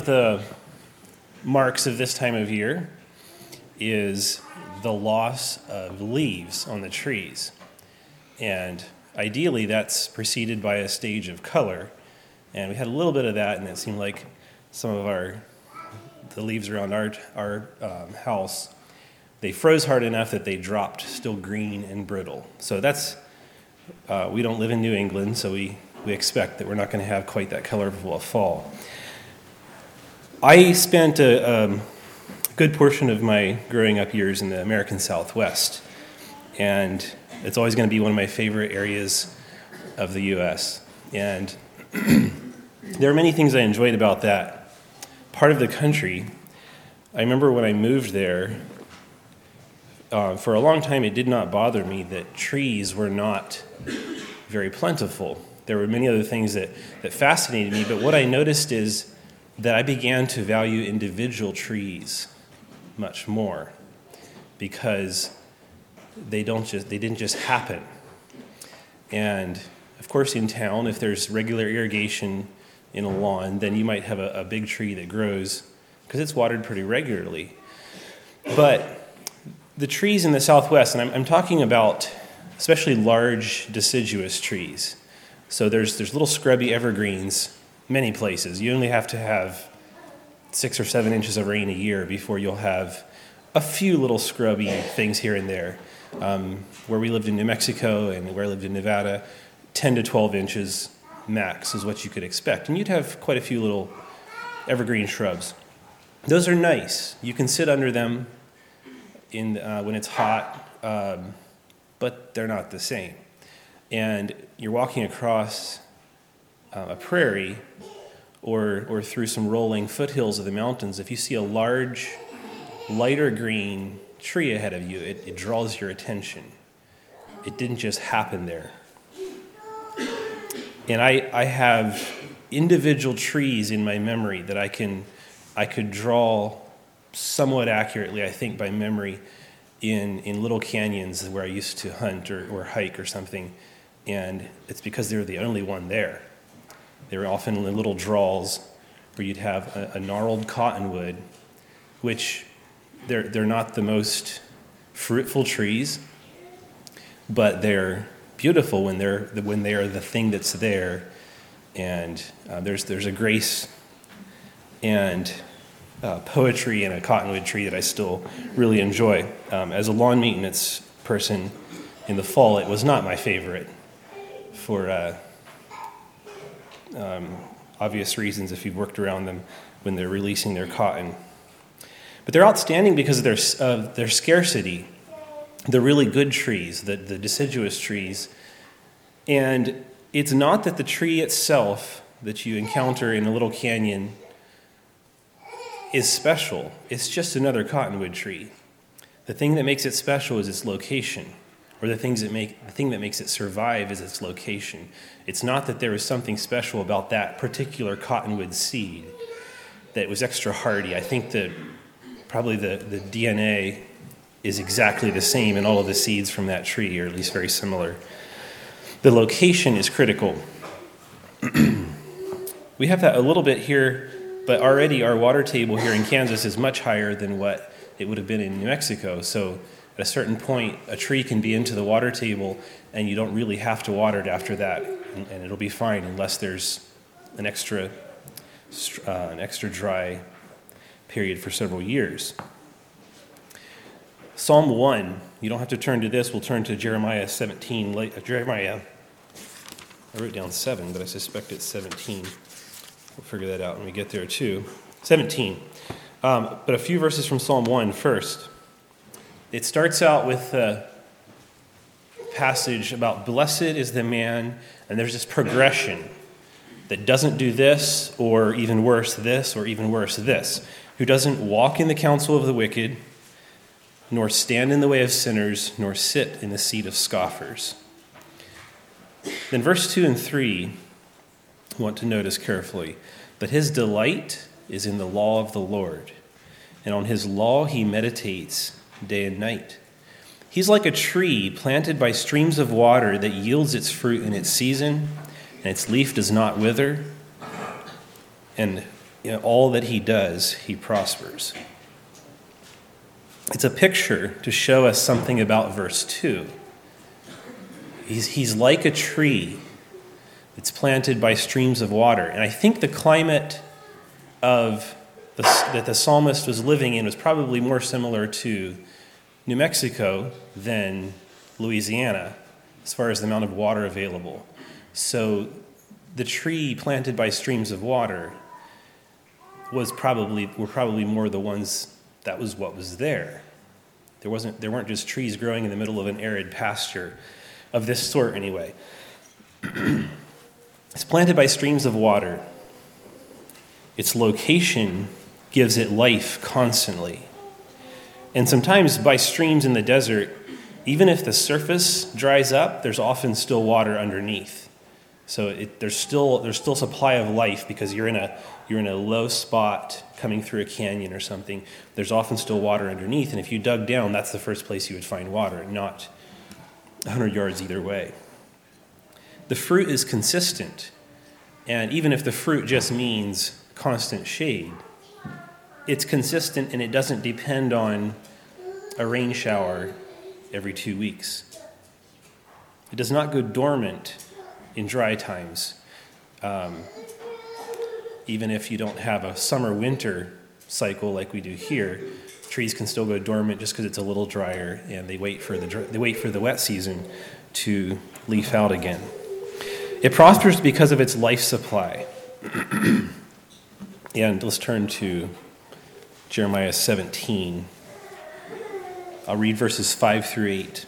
The marks of this time of year is the loss of leaves on the trees. And ideally, that's preceded by a stage of color. And we had a little bit of that, and it seemed like some of the leaves around our house, they froze hard enough that they dropped still green and brittle. So that's, we don't live in New England, so we expect that we're not going to have quite that colorful a fall. I spent a good portion of my growing up years in the American Southwest, and it's always going to be one of my favorite areas of the U.S. And there are many things I enjoyed about that part of the country. I remember when I moved there, for a long time it did not bother me that trees were not very plentiful. There were many other things that fascinated me, but what I noticed is that I began to value individual trees much more because they didn't just happen. And of course, in town, if there's regular irrigation in a lawn, then you might have a big tree that grows because it's watered pretty regularly. But the trees in the Southwest, and I'm talking about especially large deciduous trees. So there's little scrubby evergreens many places. You only have to have 6 or 7 inches of rain a year before you'll have a few little scrubby things here and there. Where we lived in New Mexico and where I lived in Nevada, 10 to 12 inches max is what you could expect. And you'd have quite a few little evergreen shrubs. Those are nice. You can sit under them when it's hot, but they're not the same. And you're walking across a prairie or through some rolling foothills of the mountains, if you see a large, lighter green tree ahead of you, it draws your attention. It didn't just happen there. And I have individual trees in my memory that I could draw somewhat accurately, I think, by memory in little canyons where I used to hunt or hike or something. And it's because they're the only one there. They were often in little draws where you'd have a gnarled cottonwood, which they're not the most fruitful trees, but they're beautiful when they are the thing that's there. And there's a grace and poetry in a cottonwood tree that I still really enjoy. As a lawn maintenance person in the fall, it was not my favorite for obvious reasons if you've worked around them when they're releasing their cotton. But they're outstanding because of their scarcity. The really good trees, the deciduous trees. And it's not that the tree itself that you encounter in a little canyon is special. It's just another cottonwood tree. The thing that makes it special is its location. Or the thing that makes it survive is its location. It's not that there was something special about that particular cottonwood seed that was extra hardy. I think that probably the DNA is exactly the same in all of the seeds from that tree, or at least very similar. The location is critical. We have that a little bit here, but already our water table here in Kansas is much higher than what it would have been in New Mexico. So at a certain point, a tree can be into the water table, and you don't really have to water it after that, and it'll be fine unless there's an extra dry period for several years. Psalm 1, you don't have to turn to this, we'll turn to Jeremiah 17. I wrote down 7, but I suspect it's 17. We'll figure that out when we get there too. 17. But a few verses from Psalm 1 first. It starts out with a passage about blessed is the man, and there's this progression that doesn't do this, or even worse this, or even worse this, who doesn't walk in the counsel of the wicked, nor stand in the way of sinners, nor sit in the seat of scoffers. Then verse 2 and 3, I want to notice carefully, but his delight is in the law of the Lord, and on his law he meditates day and night. He's like a tree planted by streams of water that yields its fruit in its season, and its leaf does not wither. And all that he does, he prospers. It's a picture to show us something about verse 2. He's like a tree that's planted by streams of water. And I think the climate that the psalmist was living in was probably more similar to New Mexico than Louisiana as far as the amount of water available. So the tree planted by streams of water were probably more the ones that was what was there. There weren't just trees growing in the middle of an arid pasture of this sort anyway. It's planted by streams of water. Its location gives it life constantly. And sometimes by streams in the desert, even if the surface dries up, there's often still water underneath. So there's still supply of life because you're in a low spot coming through a canyon or something. There's often still water underneath, and if you dug down, that's the first place you would find water, not 100 yards either way. The fruit is consistent, and even if the fruit just means constant shade, it's consistent and it doesn't depend on a rain shower every 2 weeks. It does not go dormant in dry times. Even if you don't have a summer-winter cycle like we do here, trees can still go dormant just because it's a little drier, and they wait for the wet season to leaf out again. It prospers because of its life supply. And let's turn to Jeremiah 17. I'll read verses 5 through 8.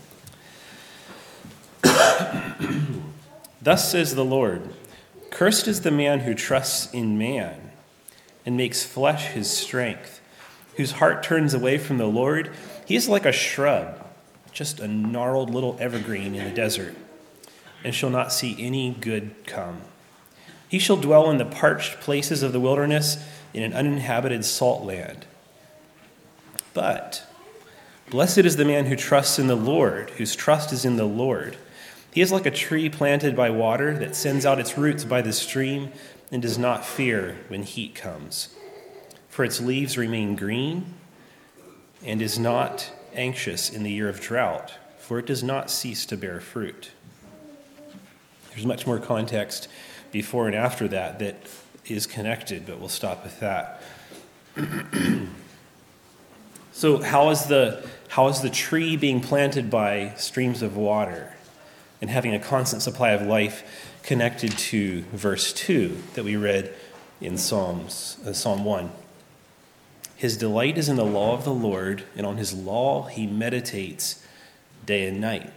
Thus says the Lord, cursed is the man who trusts in man and makes flesh his strength, whose heart turns away from the Lord. He is like a shrub, just a gnarled little evergreen in the desert, and shall not see any good come. He shall dwell in the parched places of the wilderness, in an uninhabited salt land. But blessed is the man who trusts in the Lord, whose trust is in the Lord. He is like a tree planted by water that sends out its roots by the stream and does not fear when heat comes. For its leaves remain green and is not anxious in the year of drought, for it does not cease to bear fruit. There's much more context before and after that is connected, but we'll stop with that. So how is the tree being planted by streams of water and having a constant supply of life connected to verse 2 that we read in Psalm 1? His delight is in the law of the Lord, and on his law he meditates day and night.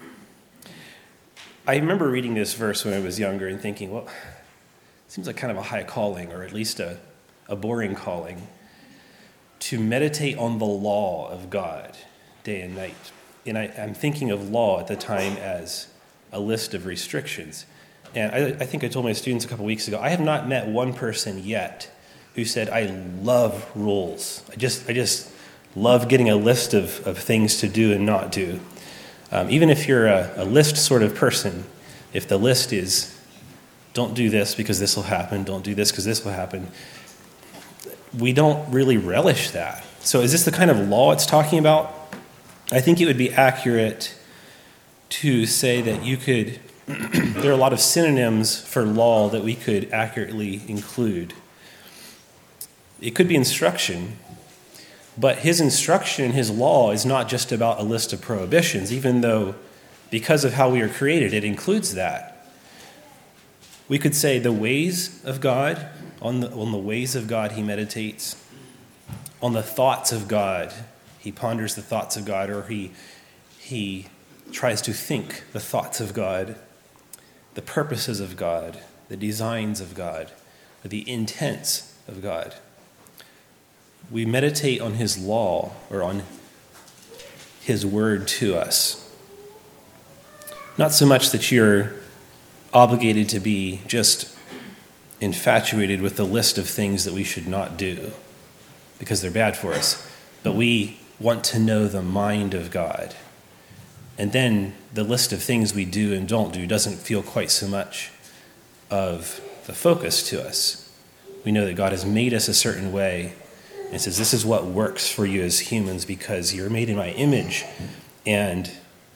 I remember reading this verse when I was younger and thinking, well, it seems like kind of a high calling, or at least a boring calling, to meditate on the law of God day and night. And I'm thinking of law at the time as a list of restrictions. And I think I told my students a couple weeks ago, I have not met one person yet who said, I love rules. I just love getting a list of things to do and not do. Even if you're a list sort of person, if the list is, don't do this because this will happen, don't do this because this will happen, we don't really relish that. So is this the kind of law it's talking about? I think it would be accurate to say that there are a lot of synonyms for law that we could accurately include. It could be instruction, but his instruction, his law, is not just about a list of prohibitions, even though because of how we are created, it includes that. We could say the ways of God, on the ways of God he meditates, on the thoughts of God, he ponders the thoughts of God, or he tries to think the thoughts of God, the purposes of God, the designs of God, or the intents of God. We meditate on his law, or on his word to us. Not so much that you're obligated to be just infatuated with the list of things that we should not do because they're bad for us, but we want to know the mind of God. And then the list of things we do and don't do doesn't feel quite so much of the focus to us. We know that God has made us a certain way and says, this is what works for you as humans because you're made in my image. And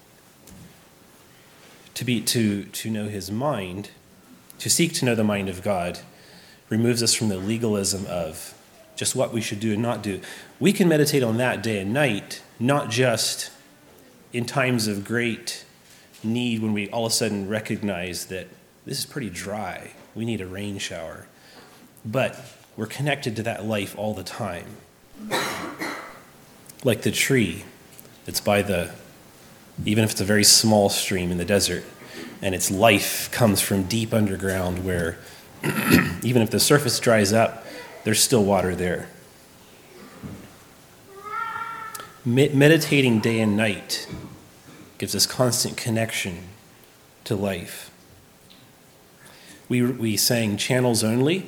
to know his mind, to seek to know the mind of God, removes us from the legalism of just what we should do and not do. We can meditate on that day and night, not just in times of great need when we all of a sudden recognize that this is pretty dry. We need a rain shower. But we're connected to that life all the time. Like the tree that's by even if it's a very small stream in the desert, and its life comes from deep underground where even if the surface dries up, there's still water there. Meditating day and night gives us constant connection to life. We sang channels only.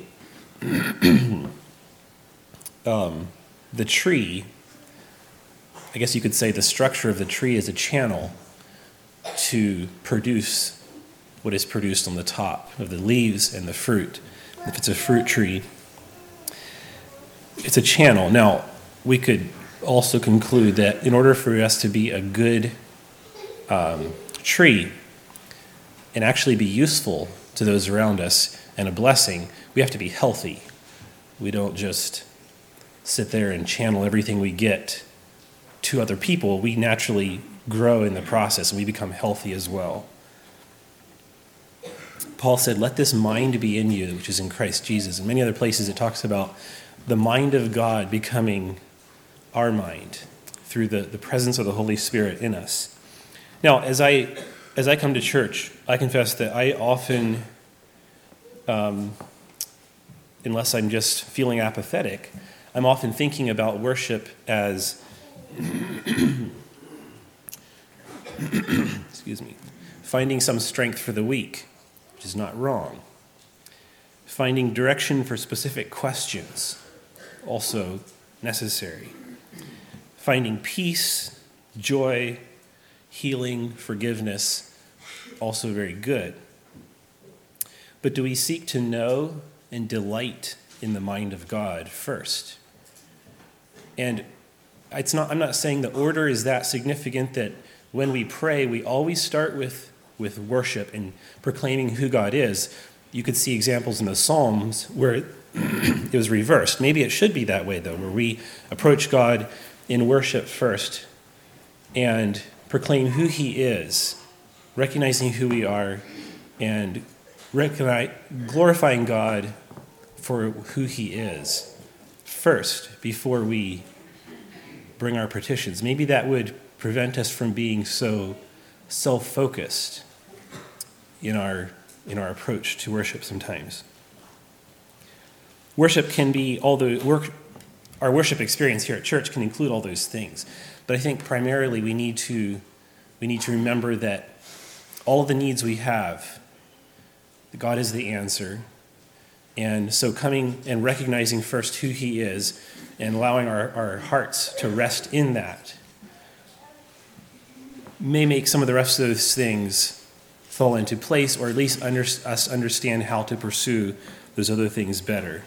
The tree, I guess you could say the structure of the tree is a channel to produce what is produced on the top of the leaves and the fruit. If it's a fruit tree, it's a channel. Now, we could also conclude that in order for us to be a good tree and actually be useful to those around us and a blessing, we have to be healthy. We don't just sit there and channel everything we get to other people. We naturally grow in the process and we become healthy as well. Paul said, let this mind be in you, which is in Christ Jesus. In many other places it talks about the mind of God becoming our mind through the presence of the Holy Spirit in us. Now, as I come to church, I confess that I often, unless I'm just feeling apathetic, I'm often thinking about worship as, excuse me, finding some strength for the week, which is not wrong. Finding direction for specific questions, also necessary. Finding peace, joy, healing, forgiveness, also very good. But do we seek to know and delight in the mind of God first? And I'm not saying the order is that significant that when we pray, we always start with worship and proclaiming who God is. You could see examples in the Psalms where it was reversed. Maybe it should be that way, though, where we approach God in worship first and proclaim who he is, recognizing who we are, and glorifying God for who he is first before we bring our petitions. Maybe that would prevent us from being so self-focused in our approach to worship sometimes. Worship can be our worship experience here at church can include all those things. But I think primarily we need to remember that all of the needs we have, God is the answer. And so coming and recognizing first who he is and allowing our hearts to rest in that may make some of the rest of those things fall into place, or at least us understand how to pursue those other things better.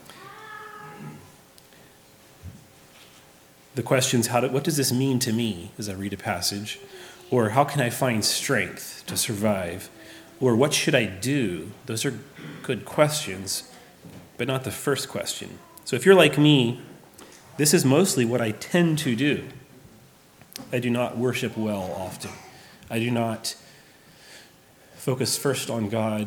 The questions, what does this mean to me as I read a passage? Or how can I find strength to survive? Or what should I do? Those are good questions, but not the first question. So if you're like me, this is mostly what I tend to do. I do not worship well often. I do not focus first on God,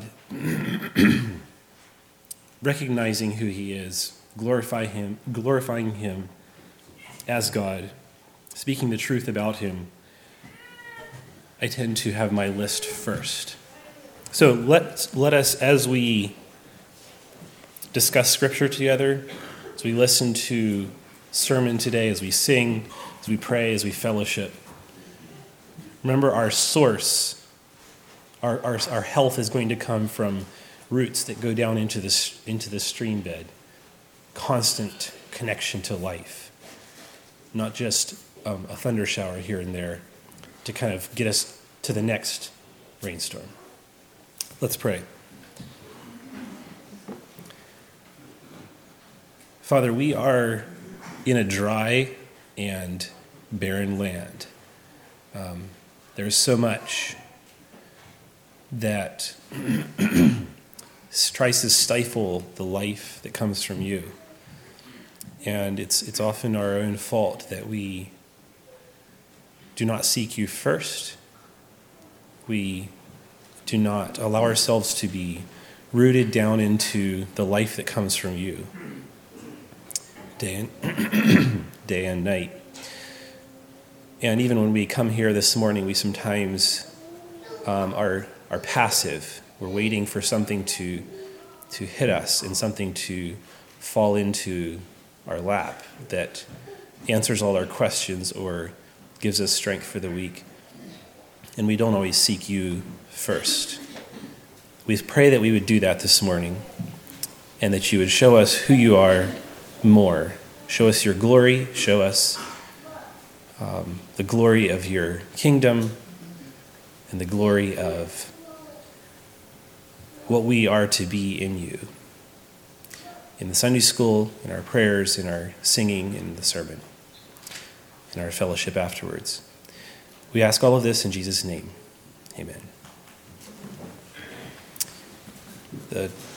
recognizing who he is, glorifying him as God, speaking the truth about him. I tend to have my list first. So let us, as we discuss Scripture together, as we listen to sermon today, as we sing, as we pray, as we fellowship, remember our source, our health is going to come from roots that go down into the stream bed, constant connection to life, not just a thunder shower here and there to kind of get us to the next rainstorm. Let's pray. Father, we are in a dry and barren land. There's so much that tries to stifle the life that comes from you. And it's often our own fault that we do not seek you first. We do not allow ourselves to be rooted down into the life that comes from you day and night. And even when we come here this morning, we sometimes are passive. We're waiting for something to hit us and something to fall into our lap that answers all our questions or gives us strength for the week. And we don't always seek you first. We pray that we would do that this morning and that you would show us who you are more. Show us your glory. Show us the glory of your kingdom and the glory of what we are to be in you. In the Sunday school, in our prayers, in our singing, in the sermon, in our fellowship afterwards. We ask all of this in Jesus' name. Amen. The